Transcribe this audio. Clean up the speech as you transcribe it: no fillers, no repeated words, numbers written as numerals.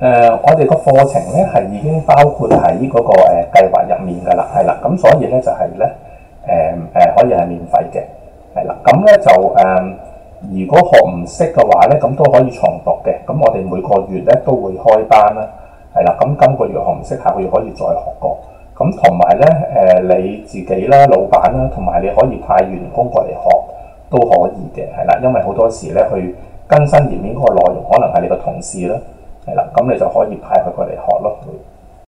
我哋個課程咧係已經包括喺嗰個計劃入面㗎啦，係啦，咁所以咧就係咧可以係免費嘅，係啦，咁咧就如果學唔識嘅話咧，咁都可以重讀嘅，咁我哋每個月咧都會開班啦，係啦，咁今個月學唔識，下個月可以再學過，咁同埋咧你自己啦、老闆啦，同埋你可以派員工過嚟學都可以嘅，係啦，因為好多時咧去更新頁面嗰個內容，可能係你個同事啦。係啦，咁你就可以派佢過嚟學咯。